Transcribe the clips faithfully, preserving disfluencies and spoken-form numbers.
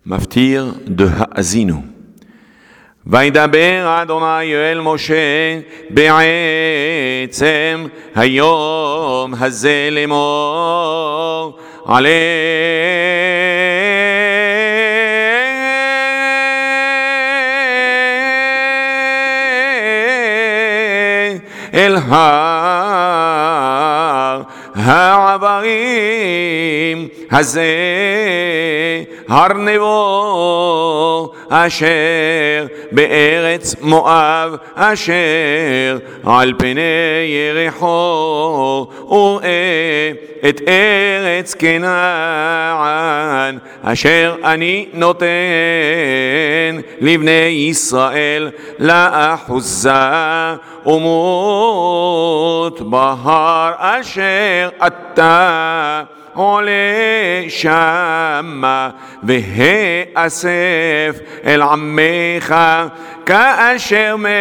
מפטיר de האזינו. וידבר אדוני אל משה בעצם היום הזה לאמור עלה אל הר העברים הזה הר נבו אשר בארץ מואב אשר על פני יריחו וראה את ארץ כנען אשר אני נותן לבני ישראל לאחוזה ומות בהר אשר אתה עולה שמה והאסף אל עמך כאשר מת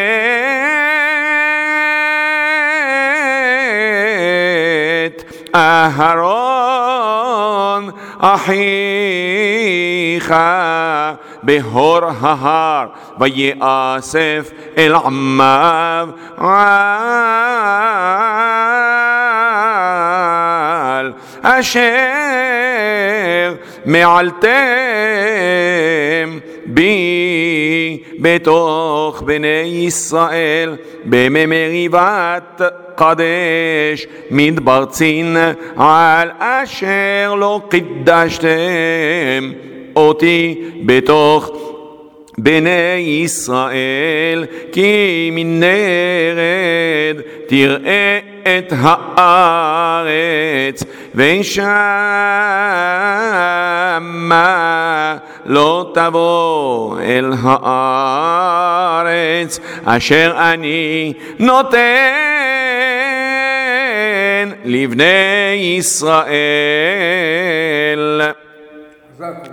אהרון אחיך בהור ההר ויאסף אל עמיו על אשר מעלתם בי בתוך בני ישראל במריבת קדש מדבר צין על אשר לא קידשתם אותי בתוך בני ישראל כי מנרד תראה את הארץ ושמה לא תבוא אל הארץ אשר אני נותן לבני ישראל.